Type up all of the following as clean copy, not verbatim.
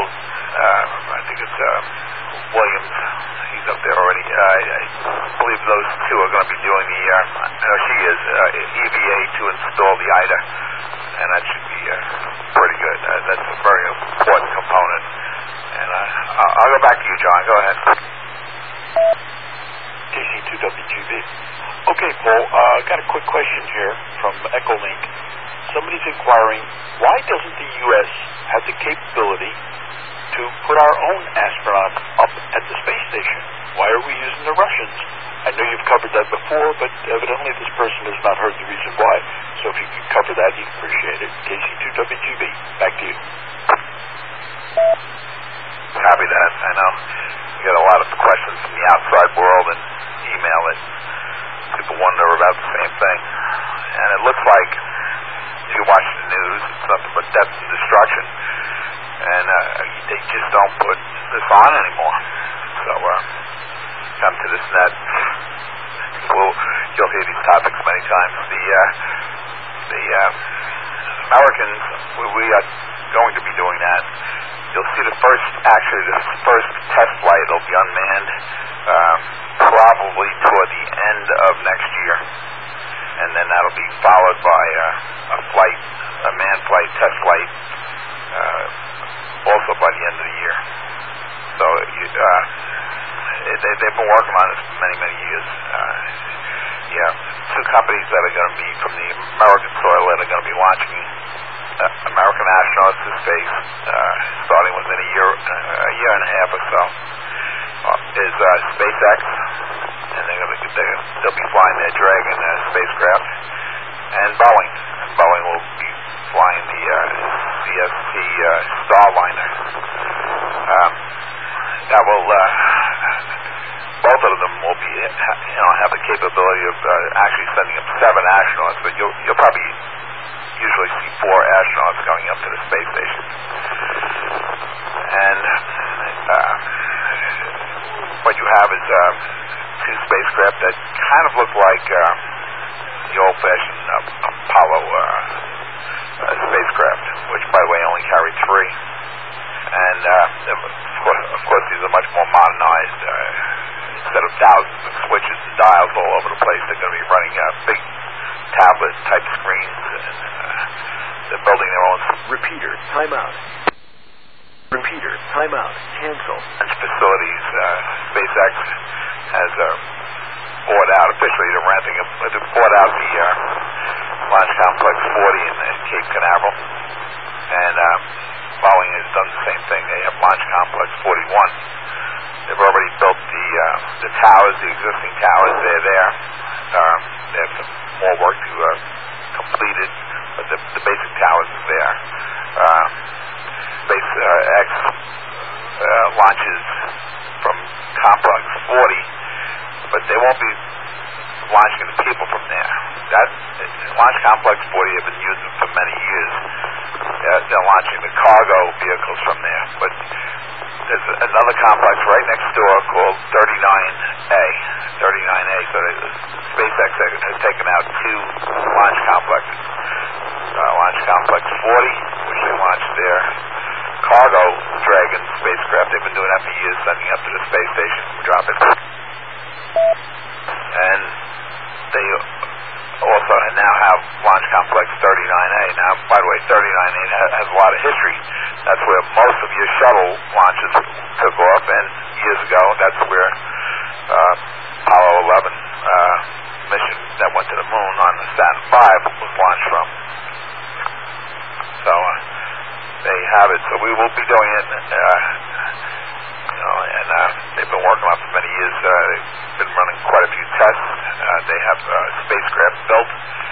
I think it's Williams. He's up there already. I believe those two are going to be doing the, no, she is, EVA to install the IDA, and that should be pretty good. That's a very important component. And I'll go back to you, John. Go ahead. KC2WGB. Okay, Paul, got a quick question here from Echolink. Somebody's inquiring, why doesn't the U.S. have the capability to put our own astronauts up at the space station? Why are we using the Russians? I know you've covered that before, but evidently this person has not heard the reason why. So if you could cover that, you'd appreciate it. KC2WGB, back to you. Copy that. I know we get a lot of questions from the outside world and email it. People wonder about the same thing. And it looks like, if you watch the news, it's nothing but death and destruction. And they just don't put this on anymore. So come to this net. You'll hear these topics many times. The Americans, we are going to be doing that. You'll see the first test flight. It'll be unmanned, probably toward the end of next year, and then that'll be followed by a manned flight, test flight, also by the end of the year. So they've been working on this for many years. Two companies that are going to be from the American soil that are going to be launching American astronauts to space, starting within a year and a half or so, is SpaceX, and they'll be flying their Dragon spacecraft, and Boeing. Boeing will be flying the CST Starliner. That will both of them will be have the capability of actually sending up 7 astronauts, but you'll probably usually see 4 astronauts going up to the space station. And what you have is 2 spacecraft that kind of look like the old-fashioned Apollo spacecraft, which, by the way, only carried 3. And of course, these are much more modernized. Instead of thousands of switches and dials all over the place, they're going to be running big tablet-type screens, and they're building their own repeater. Timeout. Repeater. Timeout. Cancel. Facilities. SpaceX has bought out officially. They're renting. They bought out the Launch Complex 40 in Cape Canaveral, and Boeing has done the same thing. They have Launch Complex 41. They've already built the towers, the existing towers. They're there. They have some more work to complete it, but the basic towers are there. SpaceX launches from Complex 40, but they won't be launching the people from there. That Launch Complex 40 have been using for many years. They're launching the cargo vehicles from there, but there's another complex right next door called 39A. So SpaceX has taken out 2 launch complexes. Launch Complex 40, which they launched their cargo Dragon spacecraft. They've been doing that for years, sending up to the space station, drop it. And they also now have Launch Complex 39A. Now, by the way, 39A has a lot of history. That's where most of your shuttle launches took off, and years ago, that's where Apollo 11 mission that went to the moon on the Saturn V was launched from. So there you have it. So we will be doing it, and they've been working on it for many years. They've been running quite a few tests. They have spacecraft built,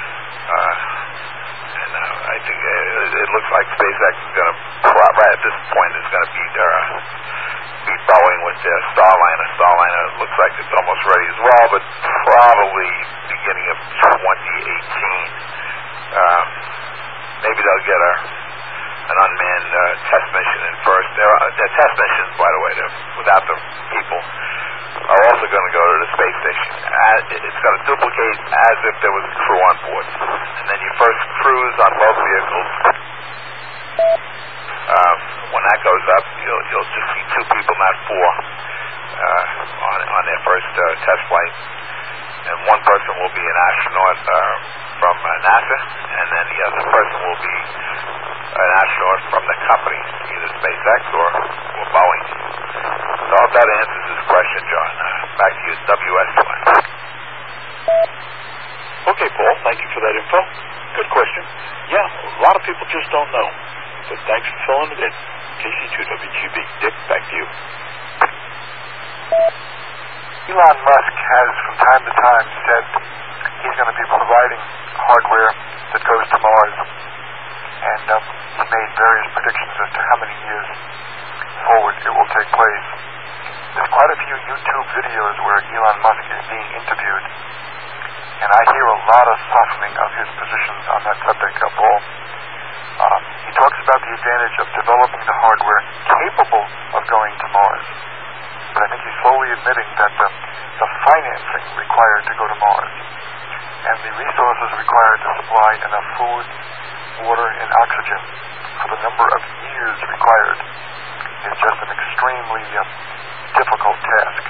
and I think it looks like SpaceX is going to, right at this point, is going to beat Boeing with their Starliner. Starliner looks like it's almost ready as well, but probably beginning of 2018. Maybe they'll get an unmanned test mission in first. Their test missions, by the way, without the people, are also going to go to the space station. It's going to duplicate as if there was a crew on board. And then your first cruise on both vehicles, when that goes up, not 4 on their first test flight. And one person will be an astronaut from NASA, and then the other person will be an astronaut from the company, either SpaceX or Boeing. So I hope that answers this question, John. Back to you, WS1. Okay, Paul, thank you for that info. Good question. Yeah, a lot of people just don't know. But thanks for filling it in. KC2WGB. Dick, back to you. Elon Musk has from time to time said he's going to be providing hardware that goes to Mars. And he's made various predictions as to how many years forward it will take place. There's quite a few YouTube videos where Elon Musk is being interviewed. And I hear a lot of softening of his positions on that subject, Paul. He talks about the advantage of developing the hardware capable of going to Mars. But I think he's slowly admitting that the financing required to go to Mars and the resources required to supply enough food, water, and oxygen for the number of years required is just an extremely difficult task.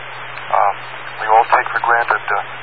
We all take for granted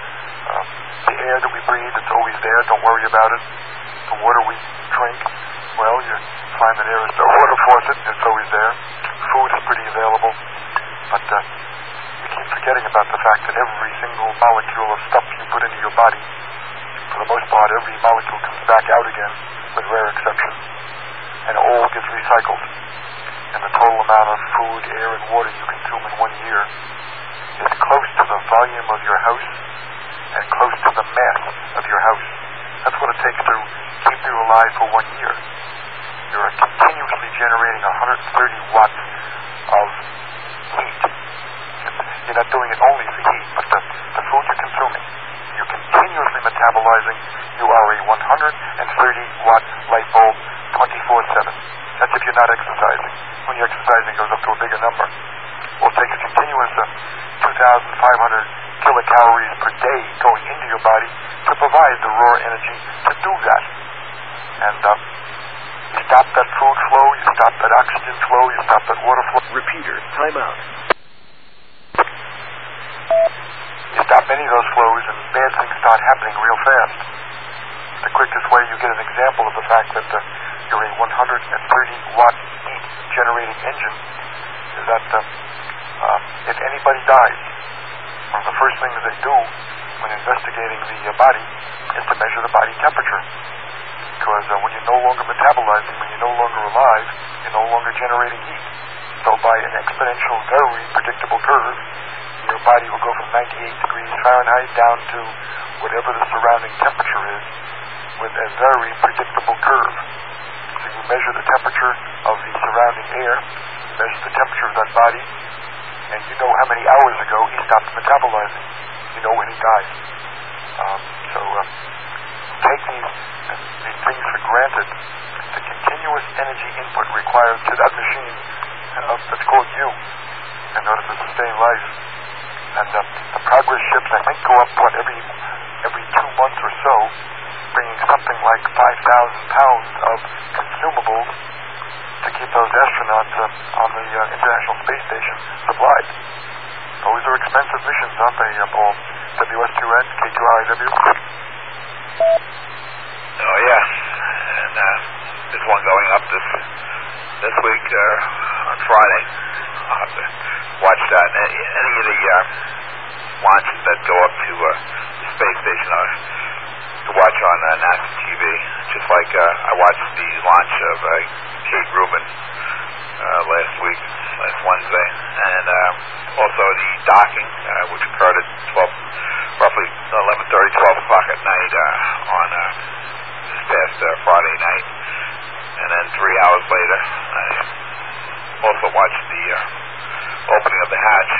the air that we breathe. It's always there. Don't worry about it. The water we drink, well, you find that there is a water faucet. It's always there. Food is pretty available. But we keep forgetting about the fact that every single molecule of stuff you put into your body, for the most part, every molecule comes back out again, with rare exceptions. And it all gets recycled. And the total amount of food, air, and water you consume in 1 year is close to the volume of your house and close to the mass of your house. That's what it takes to keep you alive for 1 year. You're continuously generating 130 watts of heat. You're not doing it only for heat, but the food you're consuming. You're continuously metabolizing. You are a 130-watt light bulb 24/7. That's if you're not exercising. When you're exercising, it goes up to a bigger number. Well, it takes continuous 2,500 kilocalories per day going into your body to provide the raw energy to do that. And you stop that food flow, you stop that oxygen flow, you stop that water flow. Repeater, time out. You stop any of those flows and bad things start happening real fast. The quickest way you get an example of the fact that you're a 130-watt heat-generating engine is that if anybody dies, one of the first things they do when investigating the body is to measure the body temperature. Because when you're no longer metabolizing, when you're no longer alive, you're no longer generating heat. So by an exponential, very predictable curve, your body will go from 98 degrees Fahrenheit down to whatever the surrounding temperature is with a very predictable curve. So you measure the temperature of the surrounding air, you measure the temperature of that body, and you know how many hours ago he stopped metabolizing. You know when he died. Take these things for granted. The continuous energy input required to that machine that's called you in order to sustain life. And the progress ships, I think, go up every 2 months or so, bringing something like 5,000 pounds of consumables to keep those astronauts on the International Space Station supplied. Those are expensive missions, aren't they, Paul? WS2N, K2RIW? Oh, yeah. And there's one going up this week on Friday. I'll have to watch that. Any of the launches that go up to the space station to watch on NASA TV, just like I watched the launch of Kate Rubin last Wednesday, and also the docking, which occurred at roughly 11:30, 12 o'clock at night on this past Friday night. And then 3 hours later, I also watched the opening of the hatch.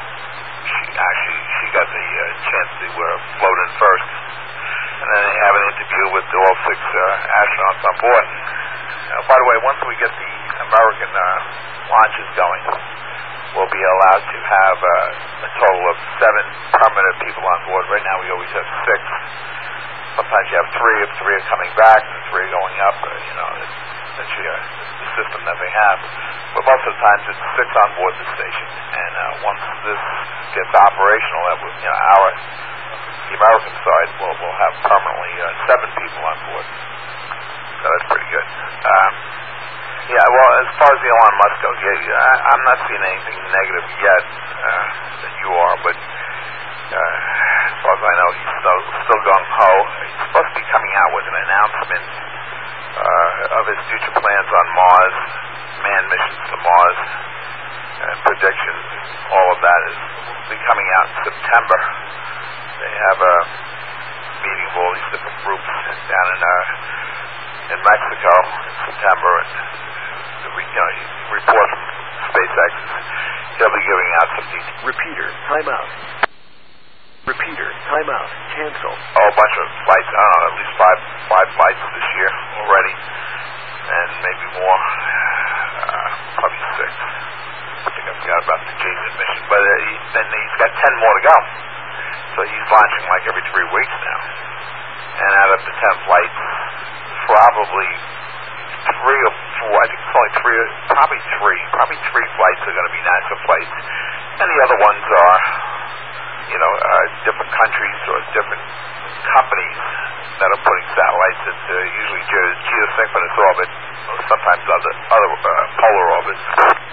She got the chance to float in first. And then they have an interview with all 6 astronauts on board. By the way, once we get the American launches going, we'll be allowed to have a total of 7 permanent people on board. Right now we always have 6. Sometimes you have 3 if 3 are coming back and 3 are going up. That's the system that they have. But most of the times it's 6 on board the station. And once this gets operational, that would, the American side will have permanently 7 people on board. So that's pretty good. Yeah, well, as far as the Elon Musk goes, I'm not seeing anything negative yet that you are, but as far as I know, he's still gung-ho. He's supposed to be coming out with an announcement of his future plans on Mars, manned missions to Mars, predictions, all of that will be coming out in September. They have a meeting of all these different groups down in Mexico in September, and report from SpaceX. He'll be giving out some details. Repeater, timeout. Repeater, timeout. Cancel. Oh, a bunch of flights. I don't know, at least five flights this year already, and maybe more. Probably 6. I think I forgot about the Jason mission, but then he's got 10 more to go. So he's launching like every 3 weeks now. And out of the 10 flights, probably 3 or 4, I think it's only 3, probably 3 flights are going to be NASA flights. And the other ones are, different countries or different companies that are putting satellites into usually geosynchronous orbit, or sometimes other polar orbits,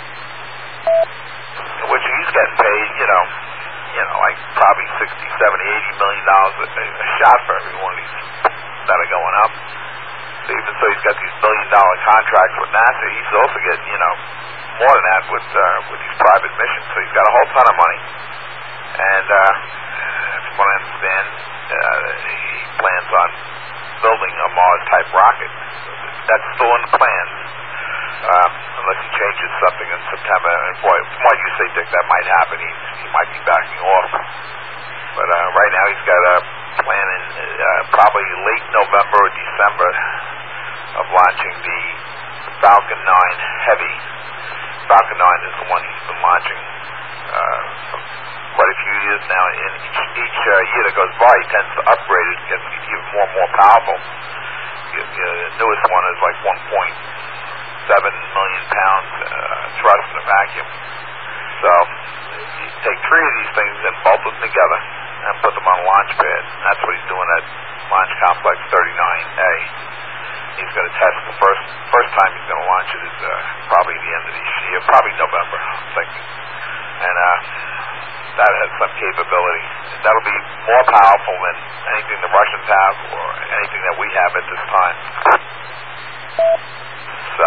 which he's getting paid, like probably $60, $70, $80 million a shot for every one of these that are going up. So even so, he's got these $1 billion contracts with NASA. He's also getting, more than that with these private missions. So he's got a whole ton of money. And from what I understand, he plans on building a Mars-type rocket. That's still in the plans, unless he changes something in September. And boy, from what you say, Dick, that might happen. He might be backing off. But right now he's got a plan in probably late November or December of launching the Falcon 9 Heavy. Falcon 9 is the one he's been launching for quite a few years now. And each year that goes by, he tends to upgrade it, gets even more powerful. The newest one is like 1.7 million pounds thrust in a vacuum. So you take 3 of these things and bolt them together and put them on a launch pad. That's what he's doing at Launch Complex 39A. He's going to test the first time he's going to launch it is probably the end of this year, probably November, I'm thinking. And that has some capability. That'll be more powerful than anything the Russians have or anything that we have at this time. So,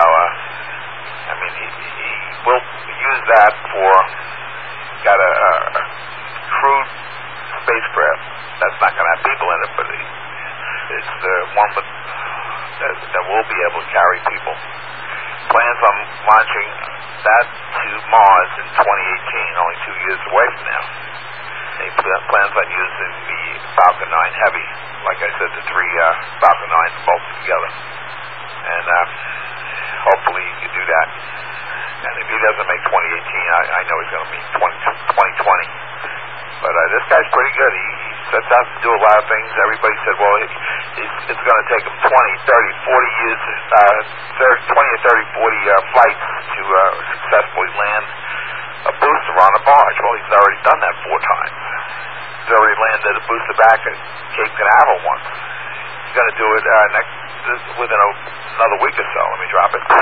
he will use that for, got a crude spacecraft that's not going to have people in it, but it's the one that will be able to carry people. Plans on launching that to Mars in 2018, only 2 years away from now. He plans on using the Falcon 9 Heavy, like I said, the 3 Falcon 9s bolted together. And hopefully he can do that. And if he doesn't make 2018, I know he's going to meet 2020. But this guy's pretty good. He sets out to do a lot of things. Everybody said, well, it's going to take him 20, 30, 40 years, 20 or 30, 40 flights to successfully land a booster on a barge. Well, he's already done that 4 times. He's already landed a booster back at Cape Canaveral once. He's going to do it within another week or so. Let me drop it.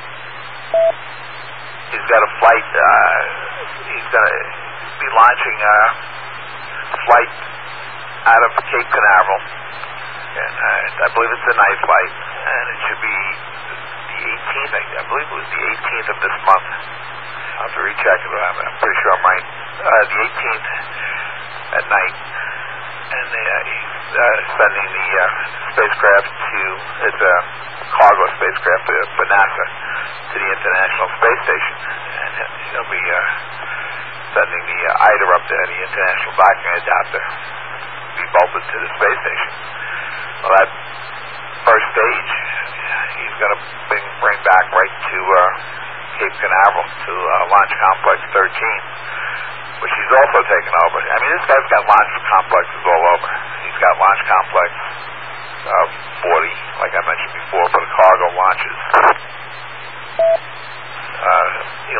He's got a flight. He's going to be launching a flight out of Cape Canaveral, and I believe it's a night flight, and it should be the 18th. I believe it was the 18th of this month. I'll have to recheck it, but I'm pretty sure I'm right. The 18th at night, and he's sending the spacecraft it's a cargo spacecraft for NASA to the International Space Station, and he'll be sending the ITER up there, the International Docking Adapter, to be bolted to the space station. Well, that first stage, he's going to bring back right to Cape Canaveral to Launch Complex 13, which he's also taken over. I mean, this guy's got launch complexes all over. He's got Launch Complex 40, like I mentioned before, for the cargo launches.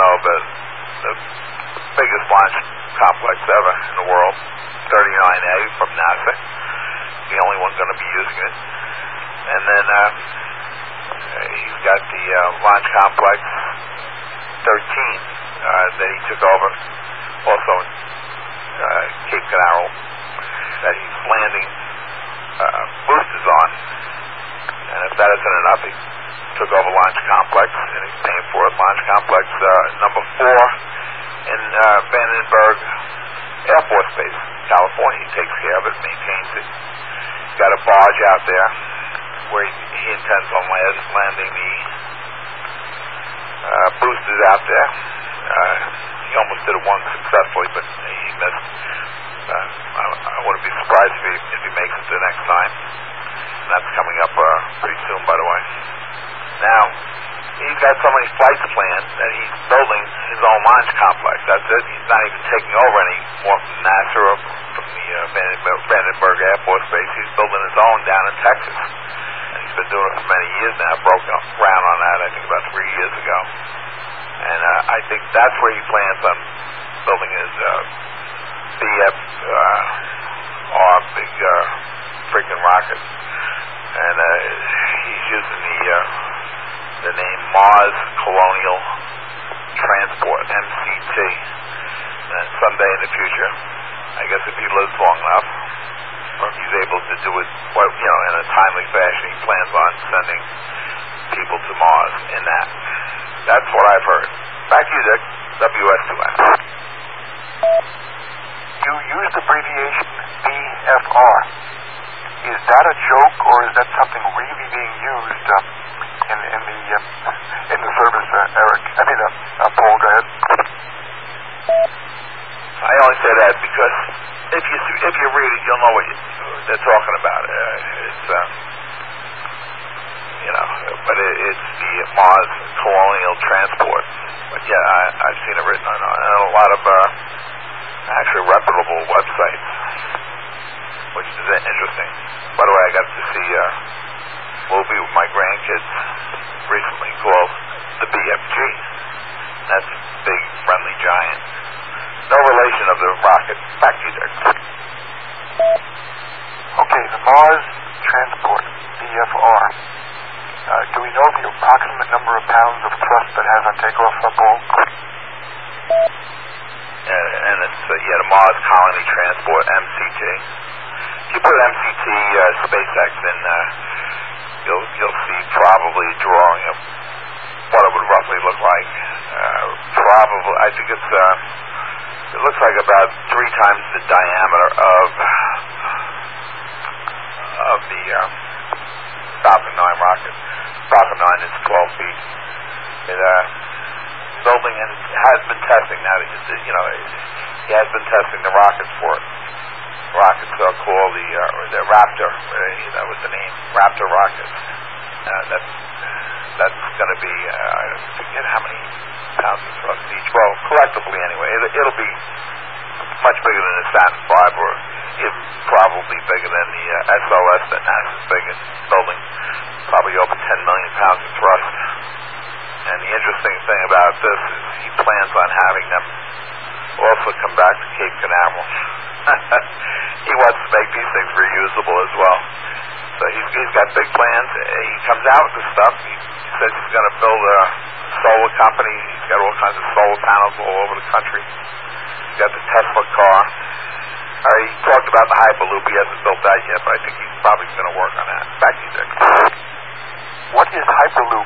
know, but the biggest launch complex ever in the world, 39A from NASA. The only one going to be using it. And then he's got the Launch Complex 13 that he took over, also in Cape Canaveral, that he's landing boosters on. And if that isn't enough, he took over Launch Complex, and he's paying for it. Launch Complex number 4 in Vandenberg Air Force Base, California. He takes care of it, maintains it. He's got a barge out there where he intends on landing the boosters out there. He almost did it once successfully, but he missed. I wouldn't be surprised if he makes it the next time. And that's coming up pretty soon, by the way. Now, he's got so many flights planned that he's building his own launch complex. That's it. He's not even taking over any more from NASA or from the Vandenberg Air Force Base. He's building his own down in Texas. And he's been doing it for many years now. Broke ground on that, I think, about 3 years ago. And I think that's where he plans on building his BFR, big freaking rocket. And he's using the name Mars Colonial Transport, MCT. And someday in the future, I guess if he lives long enough, or if he's able to do it, in a timely fashion, he plans on sending people to Mars in that. That's what I've heard. Back to you, Dick. WS2N. You used the abbreviation BFR. Is that a joke, or is that something really being used in the service, Eric? I mean, Paul, go ahead. I only say that because if you read it, you'll know what they're talking about. But it's the Mars Colonial Transport. But yeah, I've seen it written on a lot of actually reputable websites, which is interesting. By the way, I got to see a movie with my grandkids recently called The BFG. That's Big Friendly Giant. No relation of the rocket. Back to you, Dick. Okay, the Mars Transport, BFR. Do we know the approximate number of pounds of thrust that has on takeoff, Paul? And it's the Mars Colony Transport, MCT. If you put MCT SpaceX in, you'll see probably a drawing of what it would roughly look like. Probably, I think it looks like about 3 times the diameter of the Falcon 9 rocket. Falcon 9 is 12 feet. Building and has been testing now. He has been testing the rockets for it. Rockets are called the Raptor. That was the name, Raptor rockets. That's going to be I forget how many pounds of thrust each. Well, collectively anyway, it'll be much bigger than the Saturn V, or even probably bigger than the SLS that NASA's building. Probably over 10 million pounds of thrust. And the interesting thing about this is he plans on having them also come back to Cape Canaveral. He wants to make these things reusable as well. So he's got big plans. He comes out with this stuff. He says he's going to build a solar company. He's got all kinds of solar panels all over the country. He's got the Tesla car. He talked about the Hyperloop. He hasn't built that yet, but I think he's probably going to work on that. Back to you, Dick. What is Hyperloop?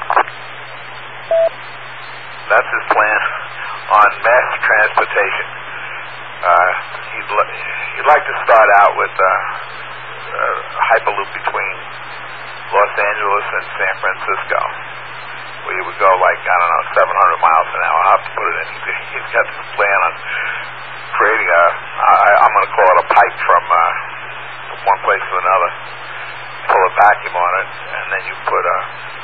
That's his plan on mass transportation. He'd like to start out with Hyperloop between Los Angeles and San Francisco, where you would go 700 miles an hour. I'll have to put it in. He's got this plan on creating I'm going to call it a pipe from one place to another. Pull a vacuum on it, and then you put a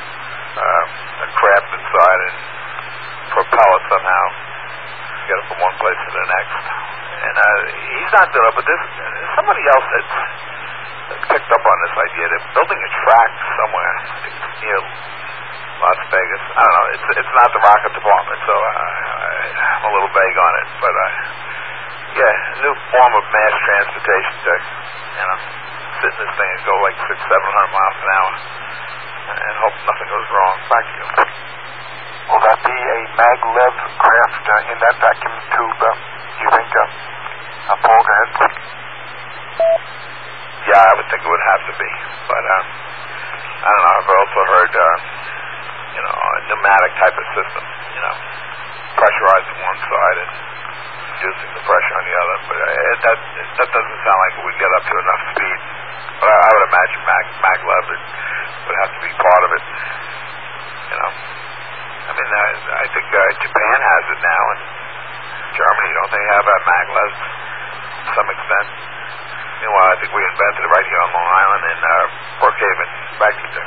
craft inside and propel it somehow. Get it from one place to the next. And he's not doing it, but there's somebody else that's picked up on this idea. They're building a track somewhere. I think it's near Las Vegas. I don't know. It's not the rocket department, so I I'm a little vague on it, but yeah, a new form of mass transportation to, sit in this thing and go like 600-700 miles an hour and hope nothing goes wrong. Back to you. Will that be a maglev craft in that vacuum tube, do you think? Paul, go ahead. Yeah, I would think it would have to be. But, I don't know. I've also heard, a pneumatic type of system, pressurized on one side and reducing the pressure on the other. But that doesn't sound like it would get up to enough speed. But I would imagine maglev would have to be part of it, I mean, I think Japan has it now, and Germany, don't they have maglev to some extent? Meanwhile, I think we invented it right here on Long Island in Brookhaven. Back to you.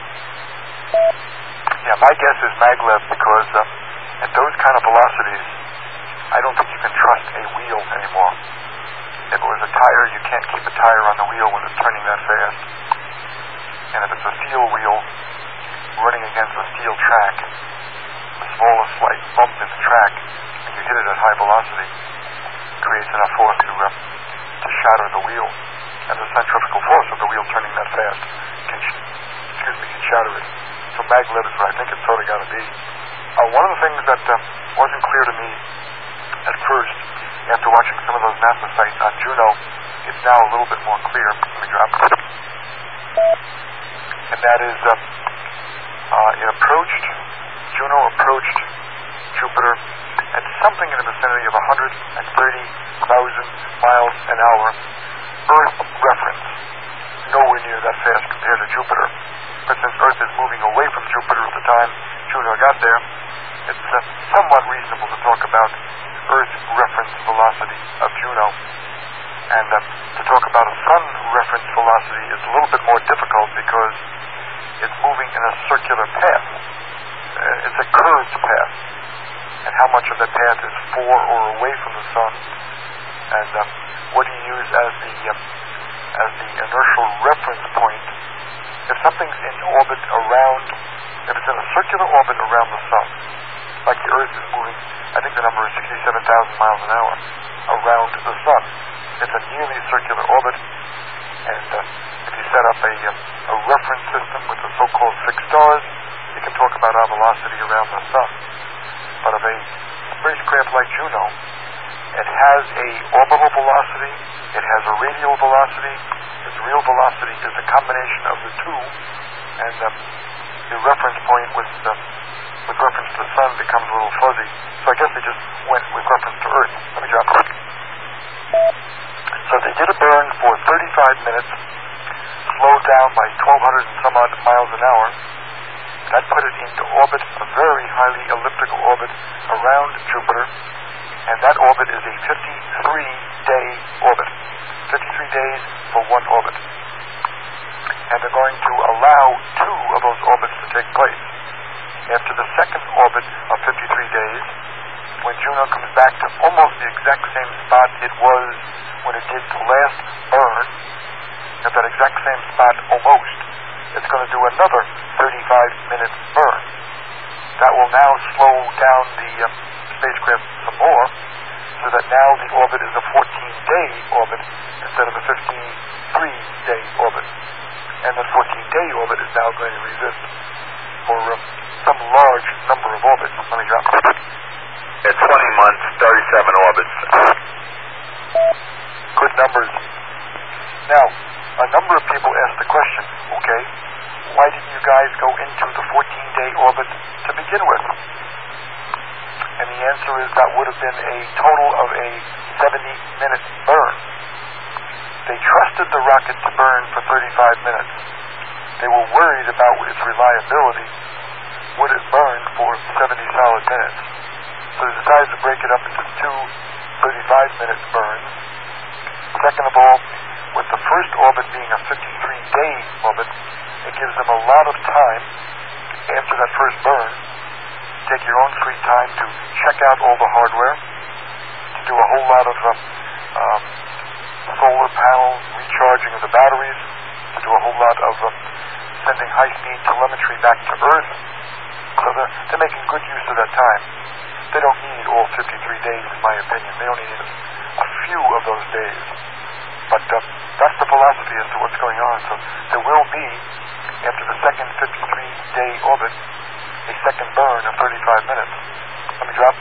Yeah, my guess is maglev because at those kind of velocities, I don't think you can trust a wheel anymore. If it was a tire, you can't keep a tire on the wheel when it's turning that fast. And if it's a steel wheel running against a steel track, the smallest slight bump in the track, and you hit it at high velocity, creates enough force to shatter the wheel. And the centrifugal force of the wheel turning that fast can shatter it. So maglev is what I think it's sort of got to be. One of the things that wasn't clear to me at first, after watching some of those NASA sites on Juno, it's now a little bit more clear. Let me drop it. And that is, Juno approached Jupiter at something in the vicinity of 130,000 miles an hour, Earth reference, nowhere near that fast compared to Jupiter. But since Earth is moving away from Jupiter at the time Juno got there, it's somewhat reasonable to talk about Earth reference velocity of Juno. And to talk about a sun reference velocity is a little bit more difficult because it's moving in a circular path. It's a curved path. And how much of that path is for or away from the sun? And what do you use as the inertial reference point? If something's in orbit around, if it's in a circular orbit around the sun, like the Earth is moving, I think the number is 67,000 miles an hour around the sun. It's a nearly circular orbit, and if you set up a reference system with the so-called fixed stars, you can talk about our velocity around the sun. But of a spacecraft like Juno, it has a orbital velocity, it has a radial velocity, its real velocity is a combination of the two, and the reference point with reference to the sun becomes a little fuzzy. So I guess they just went with reference to Earth. Let me drop it. So they did a burn for 35 minutes, slowed down by 1,200 and some odd miles an hour. That put it into orbit, a very highly elliptical orbit around Jupiter, and that orbit is a 53-day orbit. 53 days for one orbit. And they're going to allow two of those orbits to take place. After the second orbit of 53 days, when Juno comes back to almost the exact same spot it was when it did the last burn, at that exact same spot almost, it's going to do another 35-minute burn. That will now slow down the spacecraft some more, so that now the orbit is a 14-day orbit instead of a 53-day orbit. And that 14-day orbit is now going to exist for some large number of orbits. Let me drop it. It's 20 months, 37 orbits. Good numbers. Now, a number of people asked the question, okay, why didn't you guys go into the 14-day orbit to begin with? And the answer is that would have been a total of a 70-minute burn. They trusted the rocket to burn for 35 minutes. They were worried about its reliability. Would it burn for 70 solid minutes? So they decided to break it up into two 35-minute burns. Second of all, with the first orbit being a 53-day orbit, it gives them a lot of time after that first burn. Take your own free time to check out all the hardware, to do a whole lot of solar panel recharging of the batteries, to do a whole lot of sending high-speed telemetry back to Earth. So they're making good use of that time. they don't need all 53 days, in my opinion. They only need a few of those days. But that's the philosophy as to what's going on. So there will be, after the second 53-day orbit, a second burn of 35 minutes. Let me drop.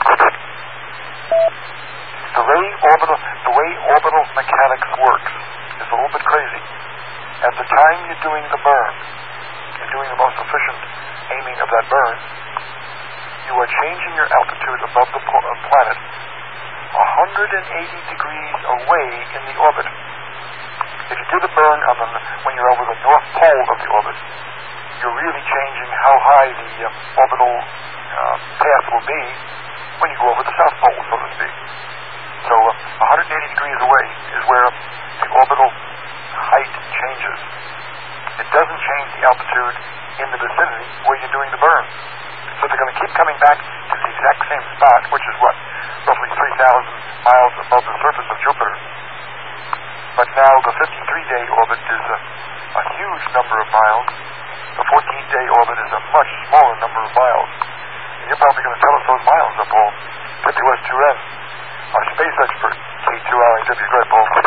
The way orbital mechanics works is a little bit crazy. At the time you're doing the burn, you're doing the most efficient aiming of that burn, you are changing your altitude above the planet 180 degrees away in the orbit. If you do the burn when you're over the north pole of the orbit, you're really changing how high the orbital path will be when you go over the south pole, so to speak. So 180 degrees away is where the orbital height changes. It doesn't change the altitude in the vicinity where you're doing the burn. So they're going to keep coming back to the exact same spot, which is roughly 3,000 miles above the surface of Jupiter. But now the 53-day orbit is a huge number of miles. The 14-day orbit is a much smaller number of miles. And you're probably going to tell us those miles up, Paul. WS2N, our space expert, K2RIW. Go ahead, Paul.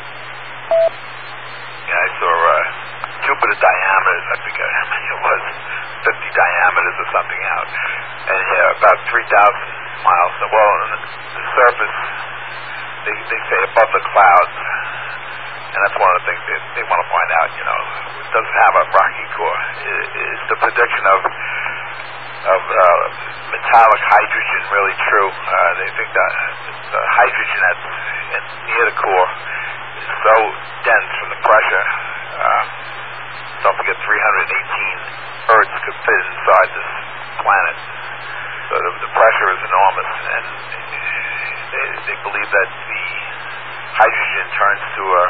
Yeah, I saw Jupiter diameters, I think it was 50 diameters or something out. And yeah, about 3,000 miles. Well, on the surface, they say above the clouds. And that's one of the things they want to find out, It doesn't have a rocky core. Is the prediction of metallic hydrogen really true? They think that the hydrogen that's near the core is so dense from the pressure. Don't forget 318 Earths could fit inside this planet. So the pressure is enormous. And they believe that the hydrogen turns to a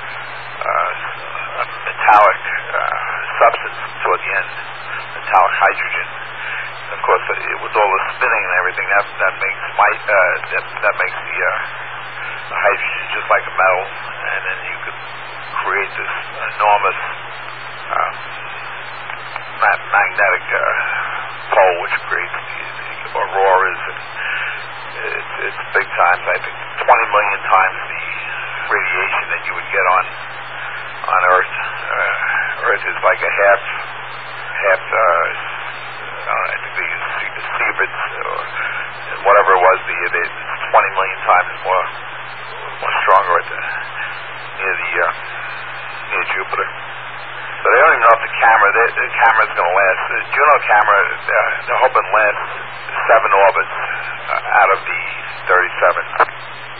metallic substance toward the end, metallic hydrogen. And of course, with all the spinning and everything, that makes the hydrogen just like a metal, and then you could create this enormous magnetic pole, which creates the auroras. And it's big times. I think 20 million times the radiation that you would get on Earth. Earth is like a half. I think they use sieverts or whatever it was. It's 20 million times more stronger near Jupiter. So they don't even know if the camera's going to last. The Juno camera, they're hoping lasts 7 orbits out of the 37.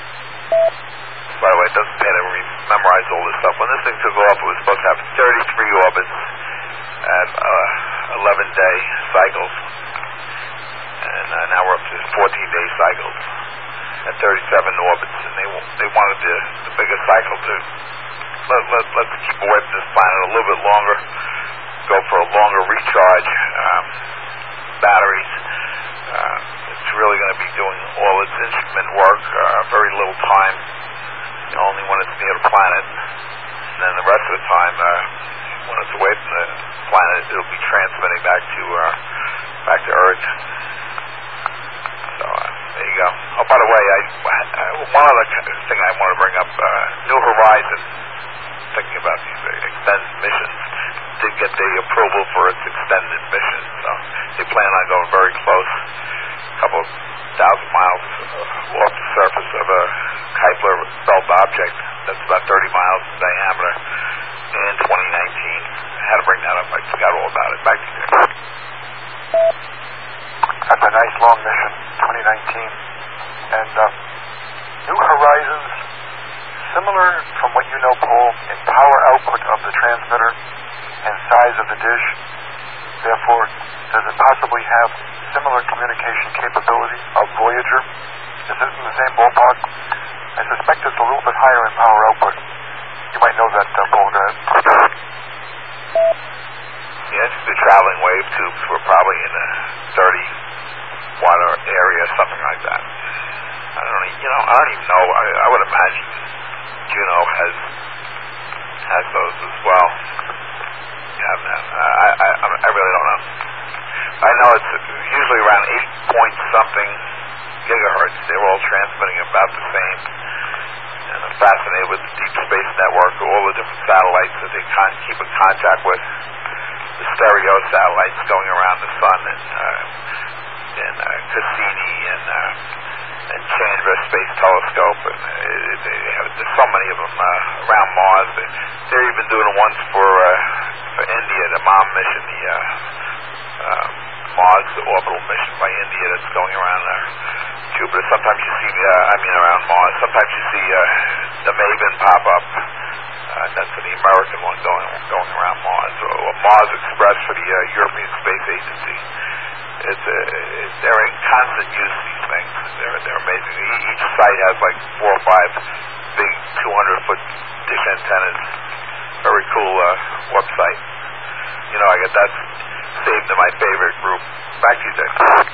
By the way, it doesn't pay to memorize all this stuff. When this thing took off, it was supposed to have 33 orbits at 11-day cycles. And now we're up to 14-day cycles at 37 orbits. And they wanted the biggest cycle to let's keep away from this planet a little bit longer, go for a longer recharge, batteries. It's really going to be doing all its instrument work, very little time, only when it's near the planet. And then the rest of the time, when it's away from the planet, it'll be transmitting back to Earth. So there you go. Oh, by the way, one other thing I want to bring up, New Horizons, thinking about these extended missions, did get the approval for its extended mission. So they plan on going very close, a couple of thousand miles off the surface of a Kuiper belt object that's about 30 miles in diameter in 2019. I had to bring that up. I forgot all about it. Back to you. That's a nice long mission, 2019. And New Horizons, similar from what you know, Paul, in power output of the transmitter and size of the dish. Therefore, does it possibly have similar communication capability of Voyager? Is it in the same ballpark? I suspect it's a little bit higher in power output. You might know that, Paul. Go ahead. Yes, the traveling wave tubes were probably in a 30-watt area, something like that. I don't even know. I would imagine Juno has those as well. Yeah, I really don't know. I know it's usually around 8 point something merged. They were all transmitting about the same. And I'm fascinated with the Deep Space Network, all the different satellites that they keep in contact with. The stereo satellites going around the sun, and Cassini and Chandra Space Telescope, and there's so many of them around Mars. They're even doing ones for India, the MOM mission, the Mars orbital mission by India that's going around Jupiter. Sometimes you see, around Mars. Sometimes you see the Maven pop up. That's the American one going around Mars, or Mars Express for the European Space Agency. They're in constant use, these things. They're amazing. Each site has like 4 or 5 big 200-foot dish antennas. Very cool website. I get that saved in my favorite group. Back to you, Dick.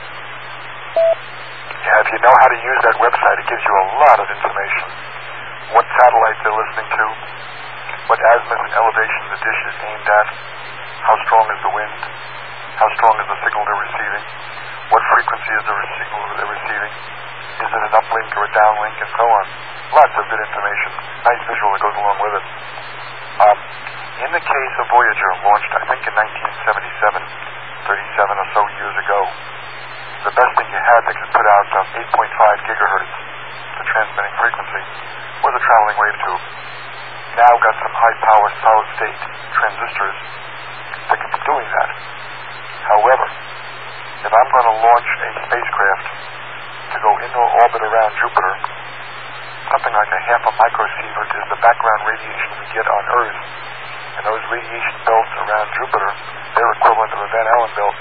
Yeah, if you know how to use that website, it gives you a lot of information. What satellites they're listening to, what azimuth and elevation the dish is aimed at, how strong is the wind, how strong is the signal they're receiving, what frequency is the signal they're receiving, is it an uplink or a downlink, and so on. Lots of good information. Nice visual that goes along with it. In the case of Voyager, launched I think in 1977, 37 or so years ago, the best thing you had that could put out 8.5 gigahertz, the transmitting frequency, was a traveling wave tube. Now got some high-power solid-state transistors that can be doing that. However, if I'm going to launch a spacecraft to go into orbit around Jupiter, something like a half a microsievert is the background radiation we get on Earth, and those radiation belts around Jupiter, their equivalent of a Van Allen belt,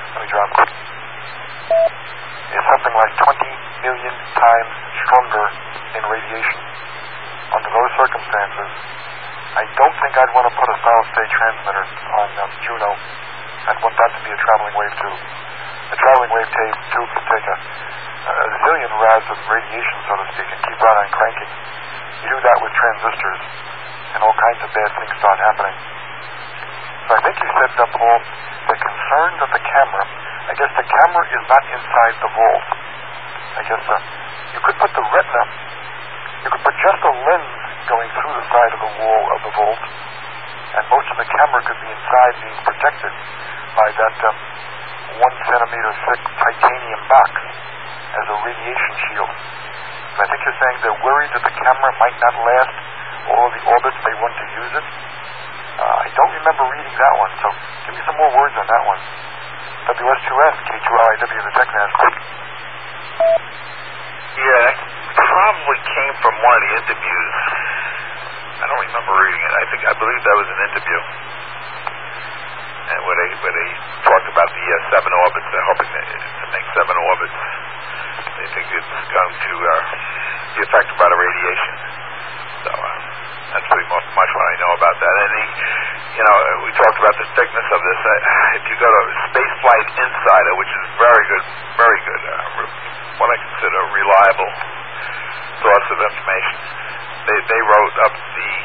is something like 20 million times stronger in radiation. Under those circumstances, I don't think I'd want to put a solid-state transmitter on Juno. I'd want that to be a traveling wave tube. A traveling wave tube can take a zillion rads of radiation, so to speak, and keep right on cranking. You do that with transistors, and all kinds of bad things start happening. So I think you said, Paul, the concerns of the camera, I guess the camera is not inside the vault. I guess you could put the retina, you could put just a lens going through the side of the wall of the vault, and most of the camera could be inside being protected by that 1 centimeter thick titanium box as a radiation shield. And I think you're saying they're worried that the camera might not last all the orbits they want to use it. I don't remember reading that one, so give me some more words on that one. WS2S, K2LIW, the TechNast. Yeah, that probably came from one of the interviews. I don't remember reading it. I believe that was an interview, and where they talked about the 7 orbits. They're hoping to make 7 orbits. They think it's going to be affected by the radiation. So that's pretty much what I know about that. And we talked about the thickness of this. If you go to Spaceflight Insider, which is very good, what I consider a reliable source of information, they wrote up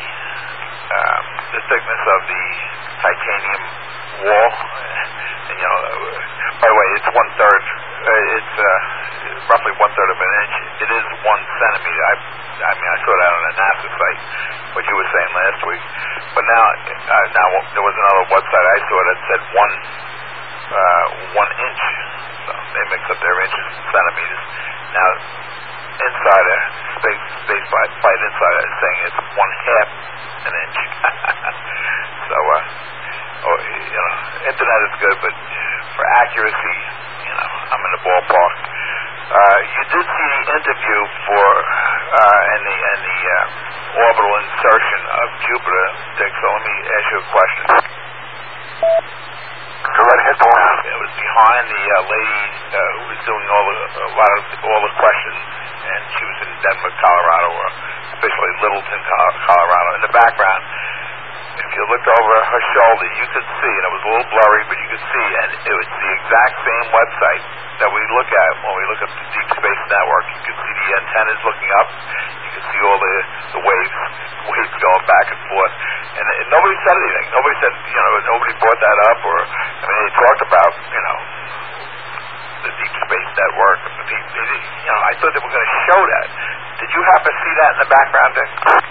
the thickness of the titanium wall. And, by the way, it's 1/3. It's roughly 1/3 of an inch. It is 1 centimeter. I saw that on a NASA site, what you were saying last week. But now there was another website I saw that said 1 inch. So they mix up their inches and centimeters. Now, Insider, Spaceflight Insider is saying it's 1/2 an inch. So, internet is good, but for accuracy, I'm in the ballpark. You did see the interview and the orbital insertion of Jupiter, Dick. So let me ask you a question. Go right ahead, Paul. It was behind the lady who was doing all the questions, and she was in Denver, Colorado, or officially Littleton, Colorado. In the background, if you looked over her shoulder, you could see, and it was a little blurry, but you could see, and it was the exact same website that we look at when we look at the Deep Space Network. You could see the antennas looking up. You could see all the waves going back and forth. And nobody said anything. Nobody said, nobody brought that up, or, they talked about, the Deep Space Network. I thought they were going to show that. Did you happen to see that in the background, Dick?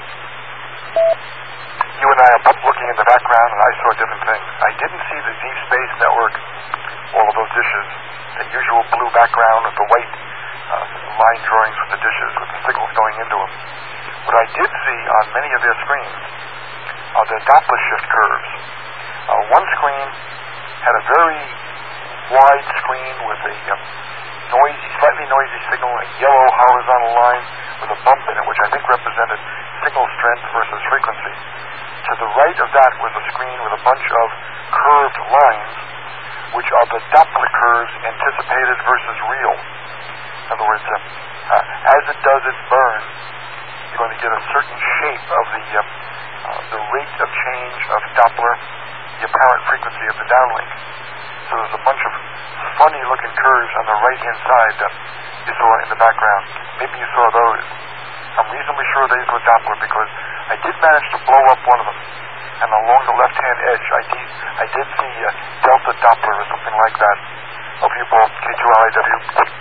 You and I are both looking in the background, and I saw different things. I didn't see the Deep Space Network, all of those dishes, the usual blue background with the white line drawings from the dishes with the signals going into them. What I did see on many of their screens are the Doppler shift curves. One screen had a very wide screen with a slightly noisy signal, a yellow horizontal line with a bump in it, which I think represented signal strength versus frequency. To the right of that was a screen with a bunch of curved lines, which are the Doppler curves anticipated versus real. In other words, as it does its burn, you're going to get a certain shape of the rate of change of Doppler, the apparent frequency of the downlink. So there's a bunch of funny-looking curves on the right-hand side that you saw in the background. Maybe you saw those. I'm reasonably sure these were Doppler because I did manage to blow up one of them. And along the left-hand edge, I did see Delta Doppler or something like that. Over you, Paul. K2LIW.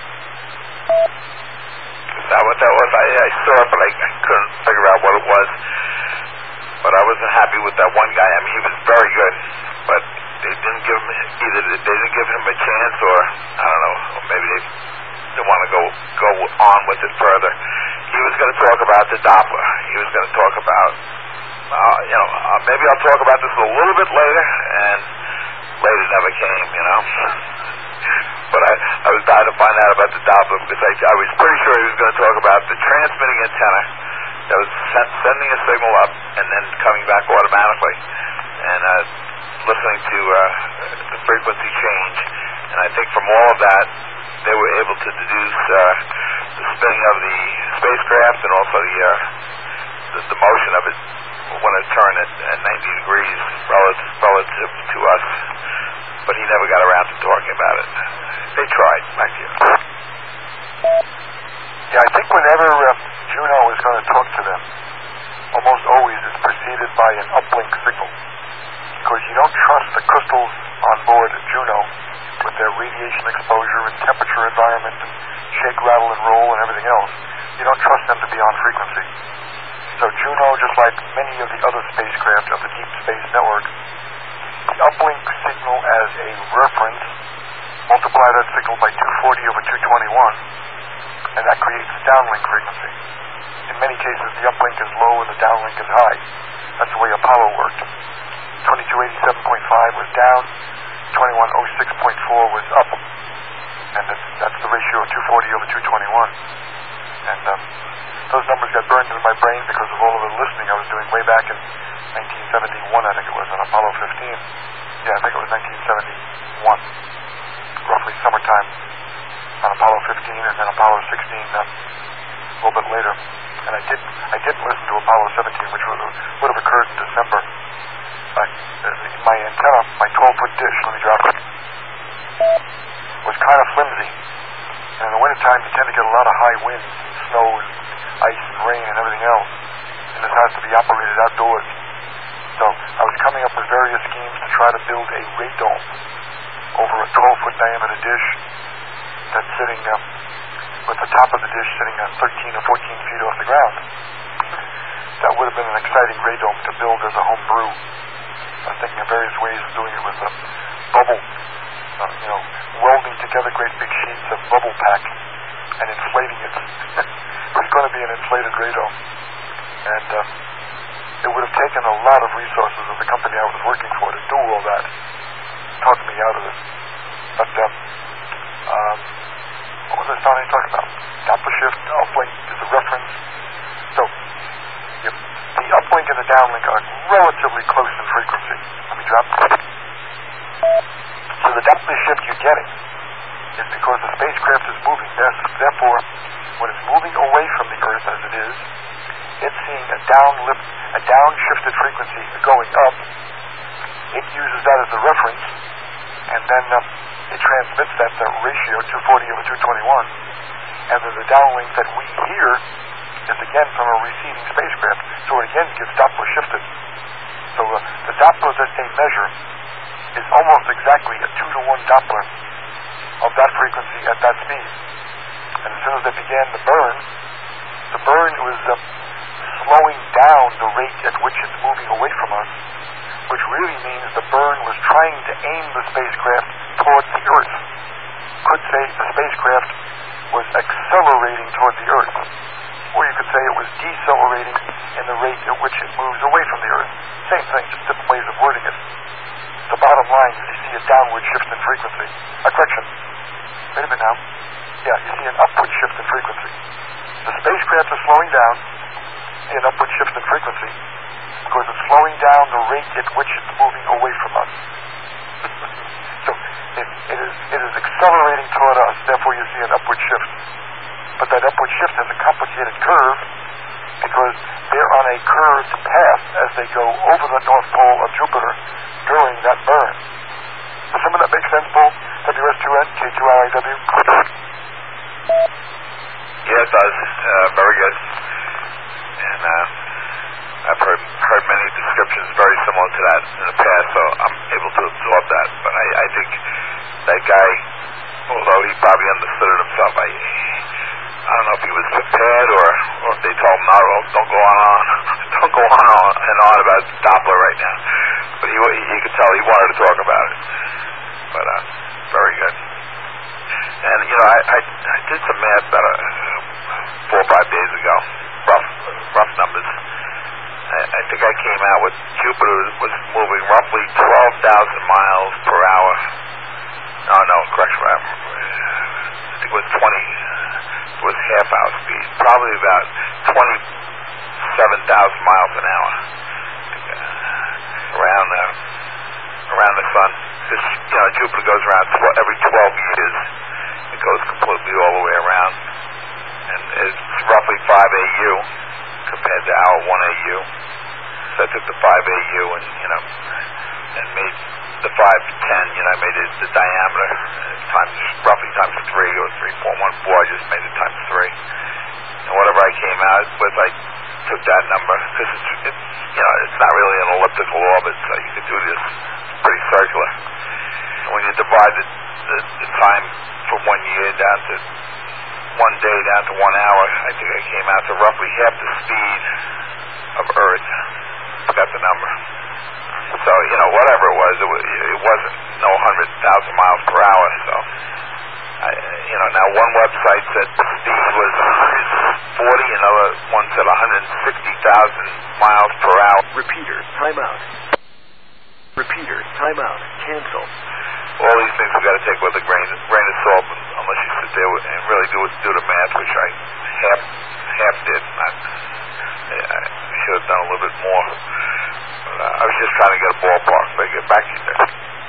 Is that what that was? I saw it, but I couldn't figure out what it was. But I wasn't happy with that one guy. I mean, he was very good, but they didn't give him a chance, or I don't know, or maybe they didn't want to go on with it further. He was going to talk about the Doppler. He was going to talk about, maybe I'll talk about this a little bit later, and later never came, But I was glad to find out about the Doppler because I was pretty sure he was going to talk about the transmitting antenna that was sending a signal up and then coming back automatically, and listening to the frequency change. And I think from all of that, they were able to deduce the spinning of the spacecraft and also the motion of it when it turned at 90 degrees relative to us. But he never got around to talking about it. They tried. Back to you. Yeah, I think whenever Juno is going to talk to them, almost always it's preceded by an uplink signal. Because you don't trust the crystals on board Juno with their radiation exposure and temperature environment and shake, rattle, and roll and everything else. You don't trust them to be on frequency. So Juno, just like many of the other spacecraft of the Deep Space Network, the uplink signal as a reference, multiply that signal by 240 over 221, and that creates the downlink frequency. In many cases, the uplink is low and the downlink is high. That's the way Apollo worked. 2287.5 was down, 2106.4 was up, and that's the ratio of 240 over 221. And those numbers got burned into my brain because of all of the listening I was doing way back in 1971, I think it was, on Apollo 15. Yeah, I think it was 1971, roughly summertime on Apollo 15, and then Apollo 16 a little bit later. And I didn't listen to Apollo 17, which would have occurred in December. My antenna, my 12-foot dish, let me drop it, was kind of flimsy. And in the wintertime, you tend to get a lot of high winds and snow and ice and rain and everything else. And this has to be operated outdoors. So I was coming up with various schemes to try to build a radome over a 12-foot diameter dish that's sitting with the top of the dish sitting 13 or 14 feet off the ground. That would have been an exciting radome to build as a home brew. I was thinking of various ways of doing it with a bubble, welding together great big sheets of bubble pack and inflating it. It was going to be an inflated radome. And it would have taken a lot of resources of the company I was working for to do all that. Talk me out of it. But what was I starting to talk about? Doppler shift, uplink is a reference. So the uplink and the downlink are relatively close in frequency. Let me drop it. So the Doppler shift you're getting is because the spacecraft is moving. Therefore, when it's moving away from the Earth as it is, it's seeing a downshifted frequency going up. It uses that as a reference, and then it transmits that ratio, 240 over 221, and then the downlink that we hear is again from a receding spacecraft, so it again gets Doppler shifted. So the Doppler that they measure is almost exactly a 2-to-1 Doppler of that frequency at that speed. And as soon as they began the burn was slowing down the rate at which it's moving away from us, which really means the burn was trying to aim the spacecraft towards the Earth. Could say the spacecraft was accelerating toward the Earth. Or you could say it was decelerating in the rate at which it moves away from the Earth. Same thing, just different ways of wording it. The bottom line is you see a downward shift in frequency. Correction. Wait a minute now. Yeah, you see an upward shift in frequency. The spacecraft is slowing down, see an upward shift in frequency, because it's slowing down the rate at which it's moving away from us. So it is accelerating toward us, therefore you see an upward shift. But that upward shift has a complicated curve because they're on a curved path as they go over the North Pole of Jupiter during that burn. Does some of that make sense, Paul? WS2N, K2LIW? Yeah, it does. Very good. And I've heard many descriptions very similar to that in the past, so I'm able to absorb that. But I think that guy, although he probably understood it himself, I don't know if he was prepared or if they told him, no, don't go on and on about Doppler right now. But you could tell he wanted to talk about it. But very good. And I did some math about 4 or 5 days ago, rough numbers. I think I came out with Jupiter was moving roughly 12,000 miles per hour. No, correction. I think it was 20. It was half hour speed, probably about 27,000 miles an hour around the sun. Because Jupiter goes around every 12 years. It goes completely all the way around, and it's roughly 5 AU compared to our 1 AU. So I took the 5 AU and made the 510. I made it the diameter roughly times 3 or 3.14. I just made it times 3, and whatever I came out with, I took that number because it's not really an elliptical orbit, so you could do this. It's pretty circular. And when you divide the time from 1 year down to 1 day down to 1 hour, I think I came out to roughly half the speed of Earth. That's the number. So, whatever it was, it wasn't no 100,000 miles per hour. So, now one website said the speed was 140, another one said 160,000 miles per hour. Repeater, timeout. Repeater, timeout. Cancel. All these things we've got to take with a grain of salt, unless you sit there and really do the math, which I half did. I should have done a little bit more. I was just trying to get a ballpark. But get back to you there.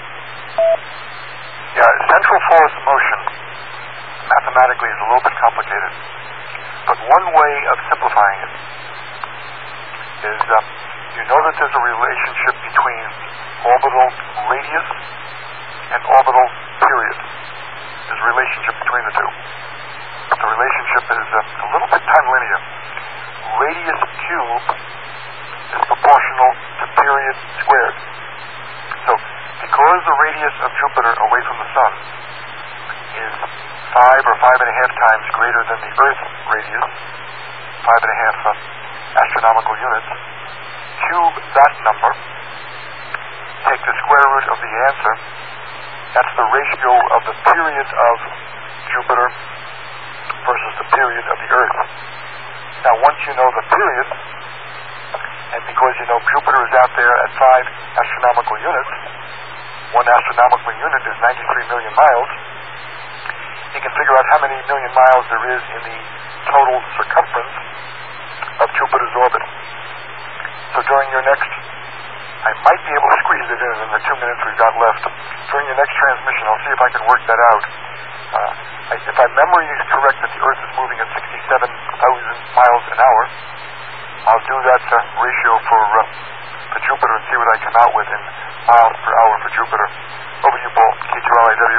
Yeah, central force motion mathematically is a little bit complicated. But one way of simplifying it is you know that there's a relationship between orbital radius and orbital period. There's a relationship between the two. But the relationship is a little bit time-linear. Radius cubed is proportional to period squared. So, because the radius of Jupiter away from the Sun is 5 or 5.5 times greater than the Earth radius, 5.5 astronomical units, cube that number, take the square root of the answer. That's the ratio of the period of Jupiter versus the period of the Earth. Now, once you know the period, and because you know Jupiter is out there at 5 astronomical units, 1 astronomical unit is 93 million miles, you can figure out how many million miles there is in the total circumference of Jupiter's orbit. So during your next, I might be able to squeeze it in the 2 minutes we've got left. During your next transmission, I'll see if I can work that out. If my memory is correct that the Earth is moving at 67,000 miles an hour, I'll do that ratio for Jupiter and see what I come out with in miles per hour for Jupiter. Over to you, Paul. K2LIW.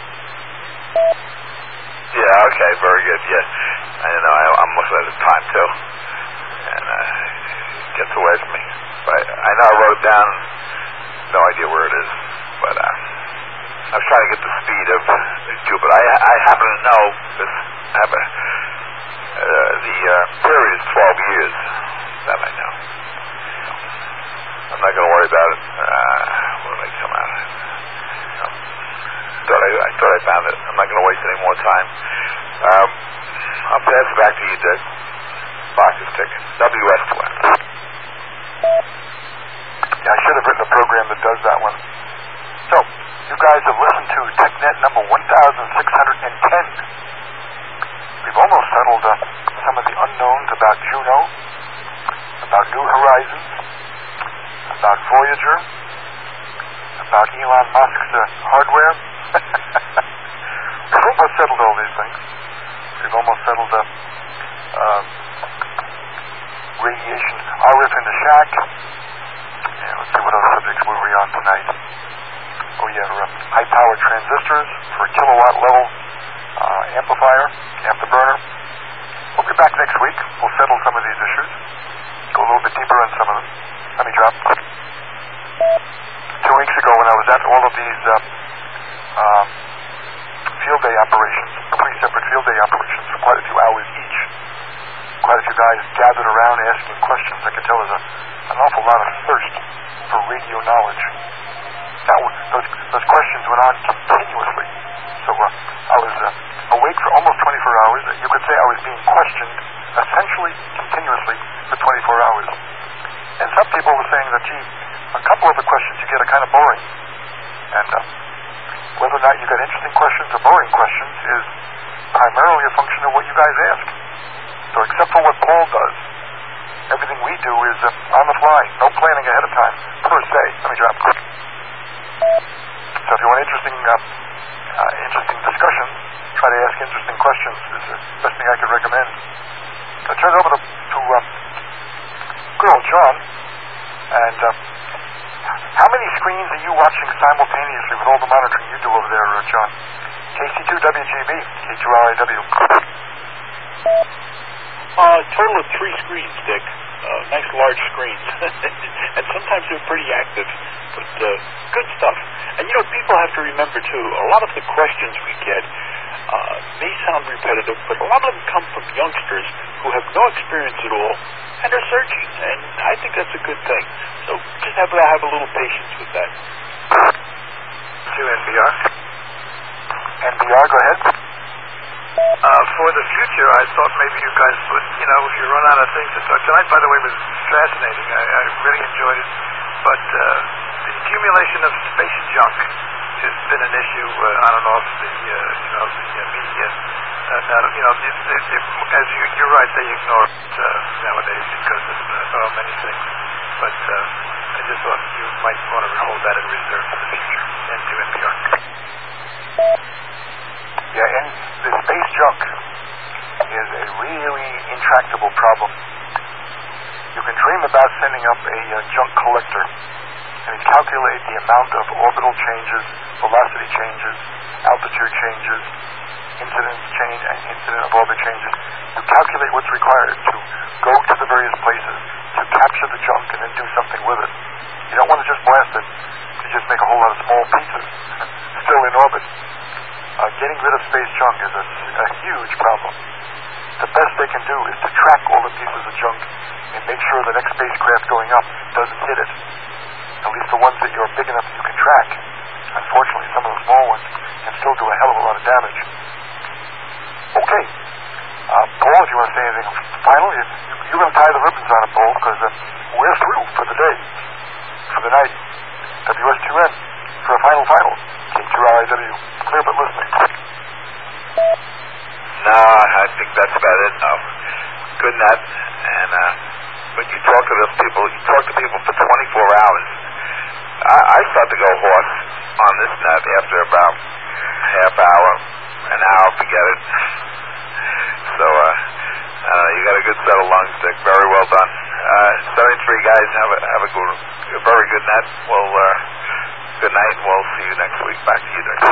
Yeah, okay, very good. Yeah, I'm looking at the time too, and it gets away from me. But I know I wrote it down. No idea where it is, but I was trying to get the speed of Jupiter. I happen to know, this the period is 12 years. That I know. I'm not going to worry about it. When they come out. I thought I found it. I'm not going to waste any more time. I'll pass it back to you, Dick. Clock is ticking. WS12. Yeah, I should have written a program that does that one. So, you guys have listened to TechNet number 1610. We've almost settled some of the unknowns about Juno, about New Horizons, about Voyager, about Elon Musk's hardware. We've almost settled all these things. We've almost settled radiation, RF in the shack. Yeah, let's see what other subjects were we on tonight. Oh yeah, high-power transistors for a kilowatt level amplifier, afterburner. We'll be back next week. We'll settle some of these issues. Go a little bit deeper on some of them. Let me drop. 2 weeks ago when I was at all of these field day operations, 3 separate field day operations for quite a few hours each, quite a few guys gathered around asking questions. I could tell there's an awful lot of thirst for radio knowledge. Now, those questions went on continuously. So I was awake for almost 24 hours. You could say I was being questioned essentially continuously for 24 hours. And some people were saying that, gee, a couple of the questions you get are kind of boring. And whether or not you get interesting questions or boring questions is primarily a function of what you guys ask. So except for what Paul does, everything we do is on the fly, no planning ahead of time, per se. Let me drop. So if you want interesting discussion, try to ask interesting questions. Is the best thing I could recommend. I'll turn it over to good old John. And how many screens are you watching simultaneously with all the monitoring you do over there, John? KC2WGB, K2RIW. Total of 3 screens, Dick. Nice large screens. And sometimes they're pretty active, but good stuff. And people have to remember too, a lot of the questions we get may sound repetitive, but a lot of them come from youngsters who have no experience at all and are searching, and I think that's a good thing. So just have a little patience with that. To NBR. NBR, go ahead. For the future, I thought maybe you guys would, if you run out of things to talk. Tonight, by the way, was fascinating. I really enjoyed it. But the accumulation of space junk has been an issue on and off the media. As you're right, they ignore it nowadays because of many things. But I just thought you might want to hold that in reserve for the future. And to NPR. Yeah, and the space junk is a really intractable problem. You can dream about sending up a junk collector and calculate the amount of orbital changes, velocity changes, altitude changes, incident of orbit changes. You calculate what's required to go to the various places, to capture the junk and then do something with it. You don't want to just blast it. You just make a whole lot of small pieces still in orbit. Getting rid of space junk is a huge problem. The best they can do is to track all the pieces of junk and make sure the next spacecraft going up doesn't hit it. At least the ones that you're big enough that you can track. Unfortunately, some of the small ones can still do a hell of a lot of damage. Okay. Paul, if you want to say anything final, you're going to tie the ribbons on it, Paul, because we're through for the day, for the night. WS2N for a final. K2RIW. Clear but listening. No, I think that's about it. No. Good night. And when you talk to those people, for 24 hours. I start to go hoarse on this net after about half hour, an hour, forget it. So you got a good set of lungs, Dick. Very well done. 73 guys, have a very good night. Well, good night, and we'll see you next week. Back to you, Dick.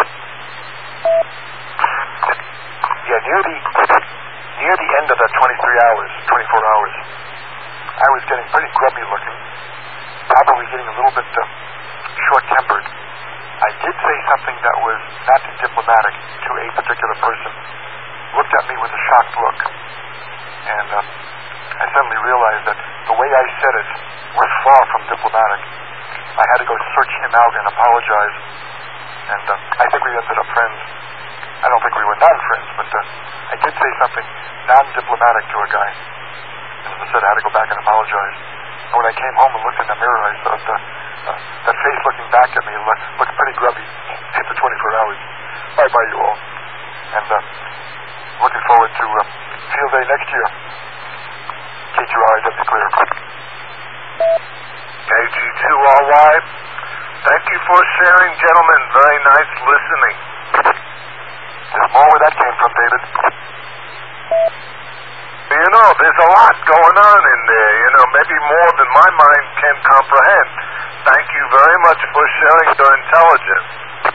Yeah, near the end of that 24 hours, I was getting pretty grubby looking, probably getting a little bit short-tempered. I did did say something that was not diplomatic to a particular person, looked at me with a shocked look, and I suddenly realized that the way I said it was far from diplomatic. I had to go search him out and apologize, and I think we ended up friends. I don't think we were non-friends, but I did say something non-diplomatic to a guy. And as I said, I had to go back and apologize. And when I came home and looked in the mirror, I saw that face looking back at me looked pretty grubby after 24 hours. Bye-bye, you all. And looking forward to field day next year. KQRIW clear. KG2RY, thank you for sharing, gentlemen. Very nice listening. There's more where that came from, David. You know, there's a lot going on in there, maybe more than my mind can comprehend. Thank you very much for sharing your intelligence.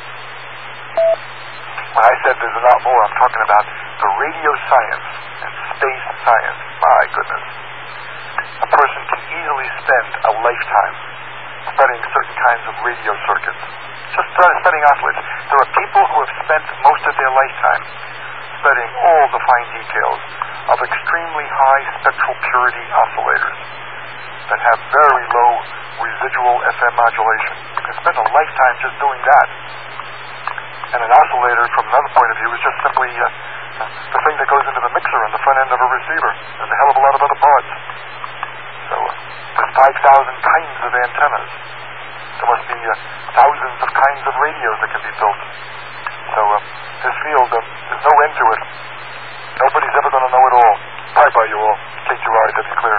When I said there's a lot more, I'm talking about the radio science and space science. My goodness. A person can easily spend a lifetime studying certain kinds of radio circuits. Just studying oscillators. There are people who have spent most of their lifetime studying all the fine details of extremely high spectral purity oscillators that have very low residual FM modulation. You can spend a lifetime just doing that. And an oscillator, from another point of view, is just simply the thing that goes into the mixer on the front end of a receiver. There's a hell of a lot of other parts. So there's 5,000 kinds of antennas. There must be thousands of kinds of radios that can be built. So this field, there's no end to it. Nobody's ever going to know it all. Bye-bye, you all. KQRW clear.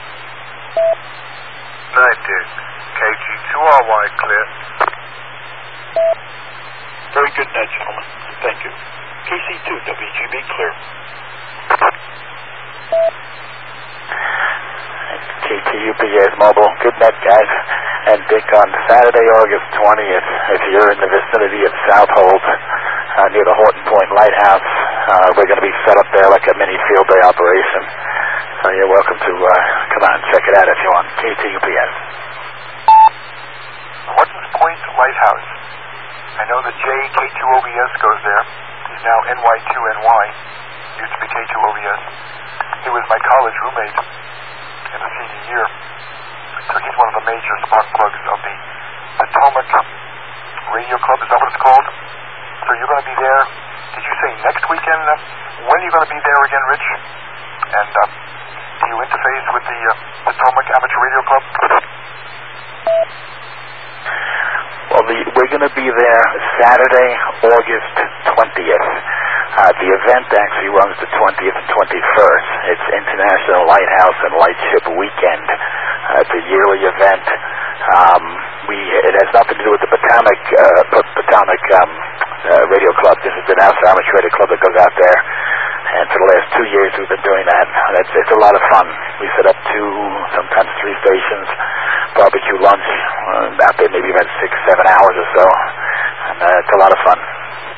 Night, Dick. KG2RY clear. Very good night, gentlemen. Thank you. KC2 WGB clear. KTUPS Mobile. Good night, guys. And Dick, on Saturday, August 20th, if you're in the vicinity of Southold, near the Horton Point Lighthouse, we're going to be set up there like a mini field day operation. So you're welcome to come out and check it out if you want. KTUPS. Horton's Point Lighthouse. I know that K2OBS goes there. He's now NY2NY. Used to be K2OBS. He was my college roommate in the senior year. So he's one of the major spark plugs of the Potomac Radio Club. Is that what it's called? So you're going to be there, did you say next weekend? When are you going to be there again, Rich? And do you interface with the Potomac Amateur Radio Club? Well, we're going to be there Saturday, August 20th. The event actually runs the 20th and 21st. It's International Lighthouse and Lightship Weekend. It's a yearly event. It has nothing to do with the Potomac Radio Club. This is the National Amateur Radio Club that goes out there. And for the last 2 years we've been doing that. And it's a lot of fun. We set up 2, sometimes 3 stations, barbecue lunch, out there maybe about 6-7 hours or so. And it's a lot of fun.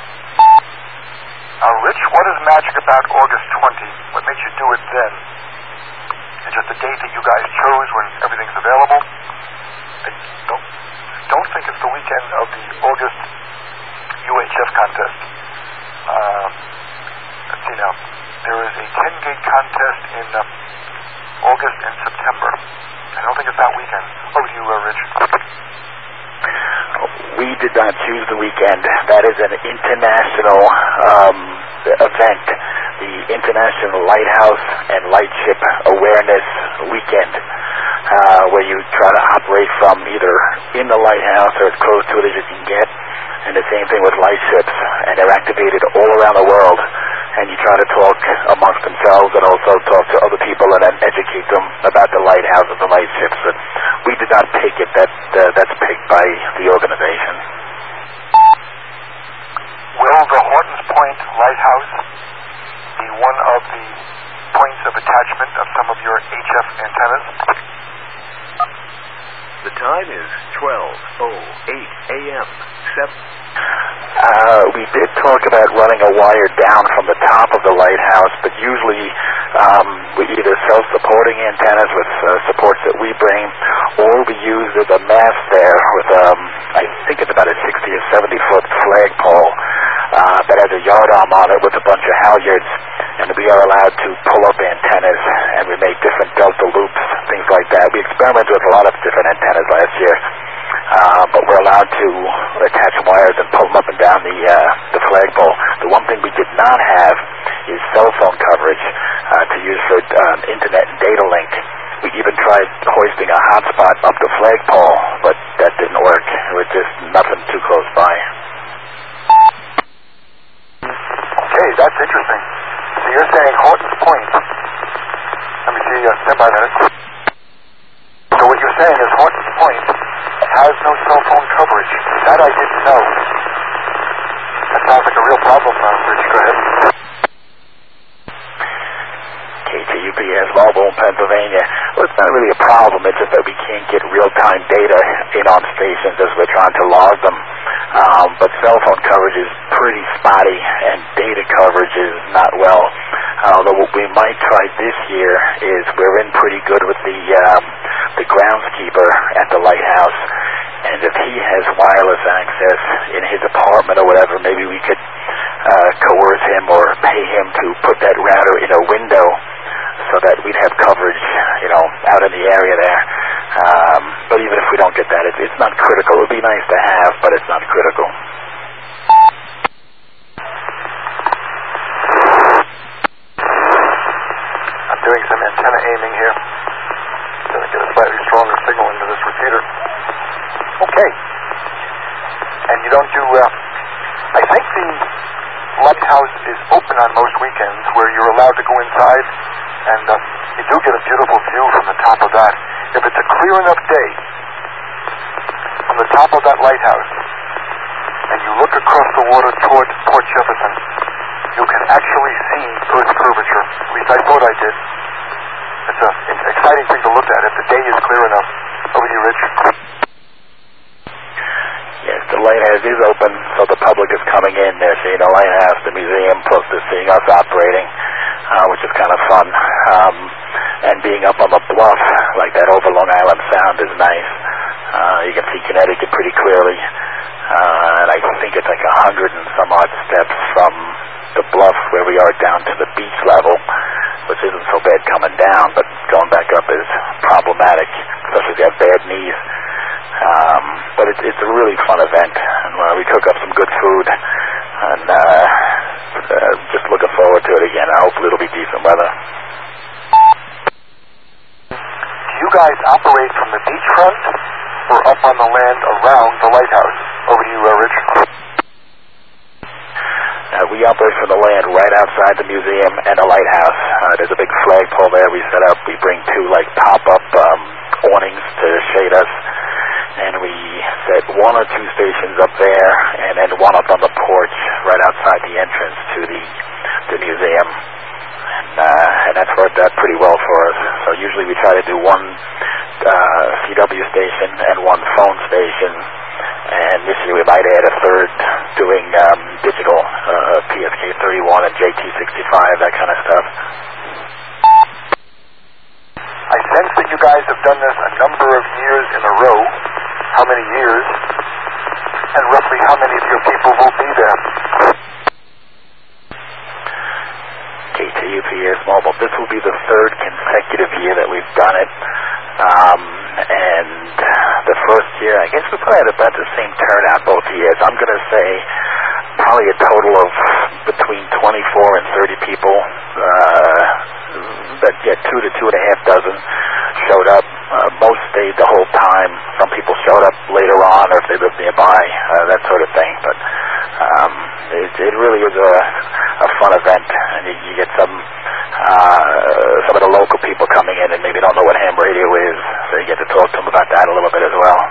Rich, what is magic about August 20? What makes you do it then? It's just a date that you guys chose when everything's available? I don't think it's the weekend of the August UHF contest. Let's see now. There is a 10-gig contest in August and September. I don't think it's that weekend. Over to you, Rich. We did not choose the weekend. That is an international event, the International Lighthouse and Lightship Awareness Weekend, where you try to operate from either in the lighthouse or as close to it as you can get. And the same thing with light ships, and they're activated all around the world. And you try to talk amongst themselves and also talk to other people and then educate them about the lighthouses and light ships. And we did not pick it. That's picked by the organization. Will the Hortons Point Lighthouse be one of the points of attachment of some of your HF antennas? The time is 12:08 a.m. We did talk about running a wire down from the top of the lighthouse, but usually we either self-supporting antennas with supports that we bring, or we use the mast there with, I think it's about a 60 or 70 on it with a bunch of halyards, and we are allowed to pull up antennas, and we make different delta loops, things like that. We experimented with a lot of different antennas last year, but we're allowed to attach wires and pull them up and down the flagpole. The one thing we did not have is cell phone coverage to use for internet and data link. We even tried hoisting a hotspot up the flagpole, but that didn't work. It was just nothing too close by. Okay, that's interesting. So you're saying Horton's Point, let me see, stand by a minute. So what you're saying is Horton's Point has no cell phone coverage. That I didn't know. That sounds like a real problem, Rich. Go ahead. KTUPS, Marlboro, Pennsylvania. Well, it's not really a problem. It's just that we can't get real-time data in on stations as we're trying to log them. But cell phone coverage is pretty spotty, and data coverage is not well. Although what we might try this year is we're in pretty good with the groundskeeper at the lighthouse, and if he has wireless access in his apartment or whatever, maybe we could coerce him or pay him to put that router in a window so that we'd have coverage, out in the area there. But even if we don't get that, it's not critical. It would be nice to have, but it's not critical. I'm doing some antenna aiming here. Going to get a slightly stronger signal into this repeater. Okay. And you don't do, I think the lighthouse is open on most weekends where you're allowed to go inside, and you do get a beautiful view from the top of that. If it's a clear enough day, from the top of that lighthouse, and you look across the water toward Port Jefferson, you can actually see Earth's curvature. At least I thought I did. It's an exciting thing to look at if the day is clear enough. Over to you, Rich. Yes, the lighthouse is open, so the public is coming in. They're seeing the lighthouse, the museum, plus they're seeing us operating, which is kind of fun. And being up on the bluff, like that over Long Island Sound, is nice. You can see Connecticut pretty clearly. And I think it's like 100 and some odd steps from the bluff where we are down to the beach level, which isn't so bad coming down, but going back up is problematic, especially if you have bad knees. But it's a really fun event, and we cook up some good food, and just looking forward to it again. Hopefully it'll be decent weather. Do you guys operate from the beachfront or up on the land around the lighthouse? Over to you, Rich. We operate from the land right outside the museum and the lighthouse. There's a big flagpole there we set up. We bring two pop-up awnings to shade us, and we set one or two stations up there, and then one up on the porch right outside the entrance to the museum. And that's worked out pretty well for us. So usually we try to do one CW station and one phone station, and this year we might add a third doing digital, PSK 31 and JT 65, that kind of stuff. I sense that you guys have done this a number of years in a row. How many years? And roughly how many of your people will be there? KTUPS Mobile. This will be the third consecutive year that we've done it. And the first year, I guess we probably had about the same turnout both years. I'm going to say probably a total of between 24 and 30 people. But 2 to 2.5 dozen showed up. Most stayed the whole time. Some people showed up later on, or if they lived nearby, that sort of thing. But it really is a fun event, and you get some of the local people coming in and maybe don't know what ham radio is, so you get to talk to them about that a little bit as well.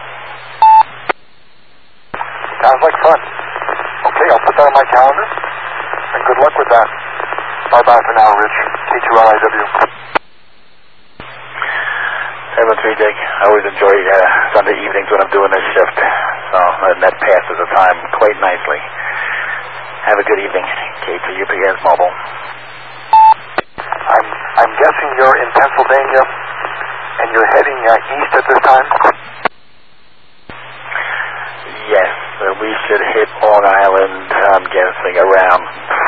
Sounds like fun. Okay, I'll put that on my calendar, and good luck with that. Bye-bye for now, Rich. K2LIW. 7-3, Dick. I always enjoy Sunday evenings when I'm doing this shift, so and that passes the time quite nicely. Have a good evening. K2UPS Mobile. I'm guessing you're in Pennsylvania, and you're heading east at this time? Yes, we should hit Long Island, I'm guessing, around